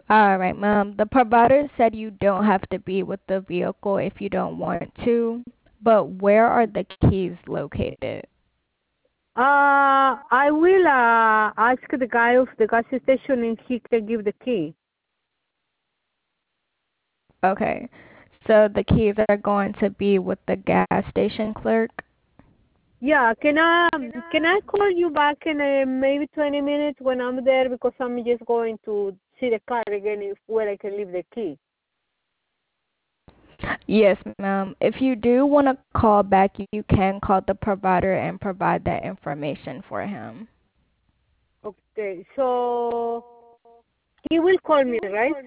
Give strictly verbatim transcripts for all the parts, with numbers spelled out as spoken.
All right, ma'am. The provider said you don't have to be with the vehicle if you don't want to, but where are the keys located? Uh, I will uh, ask the guy of the gas station if he can give the key. Okay. So the keys are going to be with the gas station clerk? Yeah, can I can I call you back in uh, maybe twenty minutes when I'm there because I'm just going to see the car again if where I can leave the key. Yes, ma'am. If you do want to call back, you can call the provider and provide that information for him. Okay, so he will call me, right?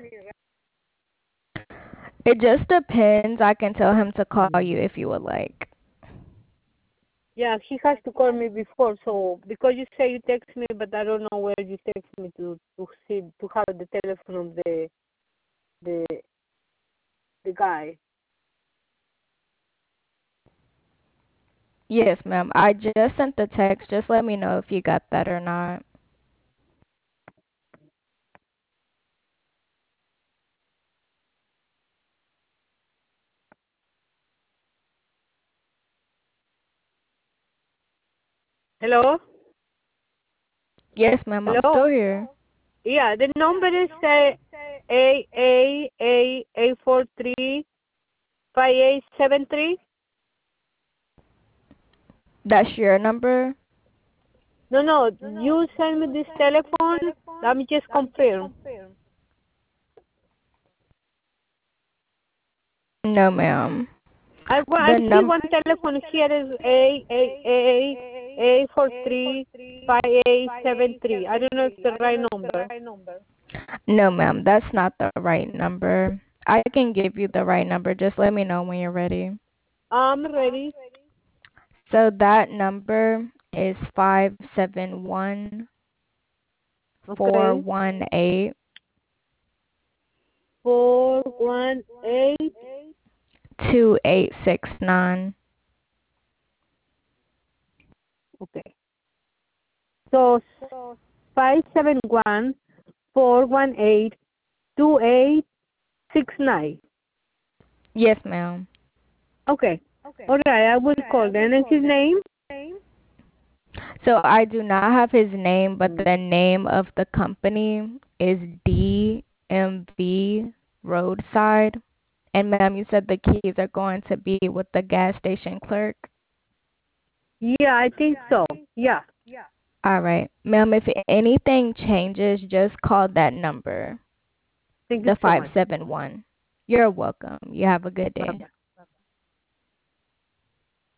It just depends. I can tell him to call you if you would like. Yeah, he has to call me before. So because you say you text me, but I don't know where you text me to to see to have the telephone of the the the guy. Yes, ma'am. I just sent the text. Just let me know if you got that or not. Hello, Yes, ma'am. I'm still hello. here. Yeah, the number is uh, a a a a four three five eight seven three. That's your number? No, no, you send me this telephone. Let me just confirm. No, ma'am. I well, I The see num one telephone here is a a a a four three five eight seven three. I don't know if it's the right number. No, ma'am. That's not the right number. I can give you the right number. Just let me know when you're ready. I'm ready. So that number is five seven one four Okay. one eight Four one eight. two eight six nine. Okay. So five seven one four one eight two eight six nine. Yes, ma'am. Okay. All right. I will call. Then is his name? So I do not have his name, but Mm. the name of the company is D M V Roadside. And ma'am, you said the keys are going to be with the gas station clerk. Yeah, I think so. Yeah. All right. Ma'am, if anything changes, just call that number, Thank you the so much. five seven one. You're welcome. You have a good day. Bye.